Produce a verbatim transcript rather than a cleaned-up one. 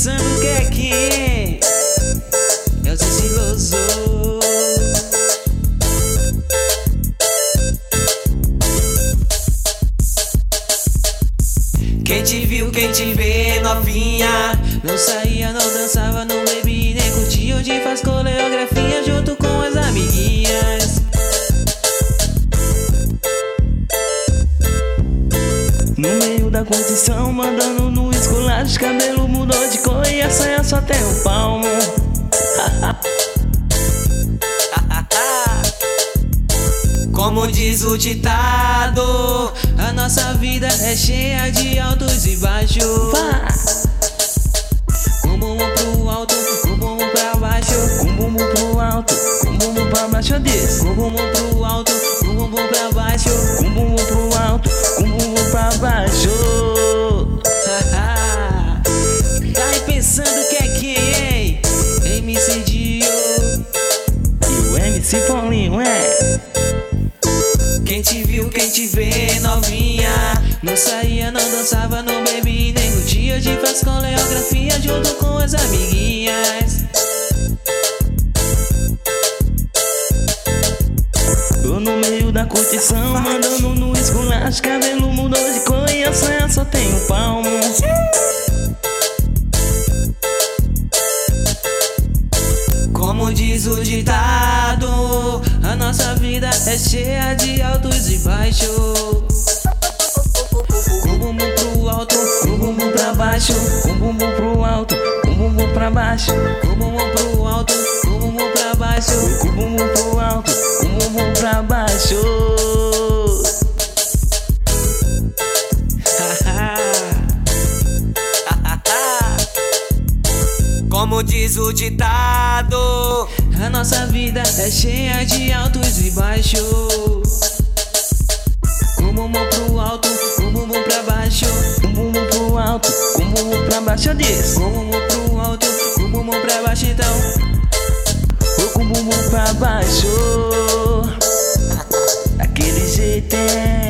pensando que é quem? É o sigiloso. Quem te viu, quem te vê novinha, não saía, não dançava, não bebia nem curtia. Hoje faz coreografia junto com as amiguinhas. No meio da curtição, mandando no esculacho, cabelo mudou de cor e a saia só tem um palmo. Como diz o ditado, a nossa vida é cheia de altos e baixos. Com bumbum pro alto, com bumbum pra baixo, com bumbum pro alto, com bumbum pra baixo, eu disse. Com bumbum pro alto, com bumbum pra baixo, com bumbum pro alto, com bumbum pra baixo. Tá aí pensando que é quem, hein? M C Dio e o M C Paulinho, é. Quem te viu, quem te vê novinha, não saía, não dançava, não bebia nem curtia. Hoje faz coreografia junto com as amiguinhas. Tô no meio da curtição, mandando no esculacho, cabelo mudou de cor e a saia só tem um palmo. Como diz o ditado, a nossa vida é cheia de altos e baixos. Com bumbum pro alto, com bumbum pra baixo, com bumbum pro alto, com bumbum pra baixo, com bumbum pro alto, com bumbum pra baixo, com bumbum pro alto, com bumbum pra baixo. Como diz o ditado, a nossa vida é cheia de altos e baixos. Com bumbum pro alto, com bumbum pra baixo, com bumbum pro alto, com bumbum pra baixo, eu disse. Com bumbum pro alto, com bumbum pra baixo, então. Ou com bumbum pra baixo. Daquele jeito é.